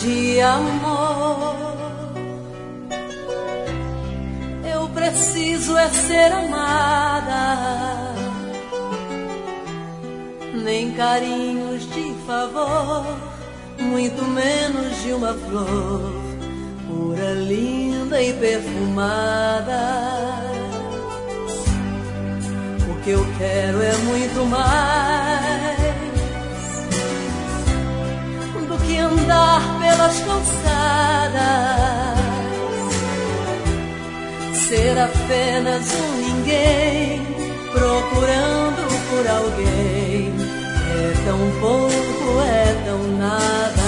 de amor. Eu preciso é ser amada, nem carinhos de favor, muito menos de uma flor pura, linda e perfumada. O que eu quero é muito mais do que andar pelas calçadas, ser apenas um ninguém procurando por alguém. É tão pouco, é tão nada.